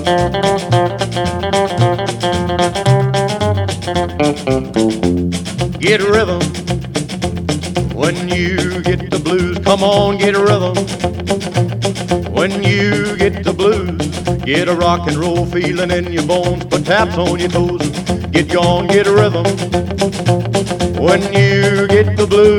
Get rhythm when you get the blues. Come on, get rhythm when you get the blues. Get a rock and roll feeling in your bones. Put taps on your toes. Get gone, get a rhythm when you get the blues.